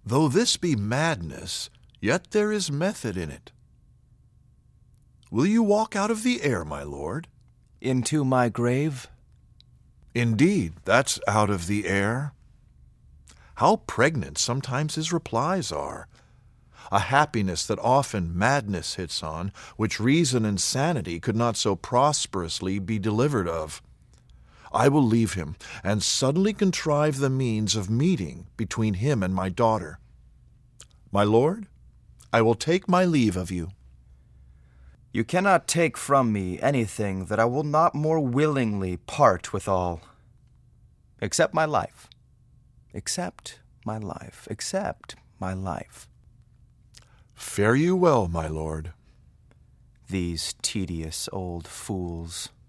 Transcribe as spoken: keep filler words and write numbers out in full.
Though this be madness, yet there is method in it. Will you walk out of the air, my lord? Into my grave? Indeed, that's out of the air. How pregnant sometimes his replies are. A happiness that often madness hits on, which reason and sanity could not so prosperously be delivered of. I will leave him, and suddenly contrive the means of meeting between him and my daughter. My lord, I will take my leave of you. You cannot take from me anything that I will not more willingly part withal. Except my life. Except my life. Except my life. Fare you well, my lord. These tedious old fools.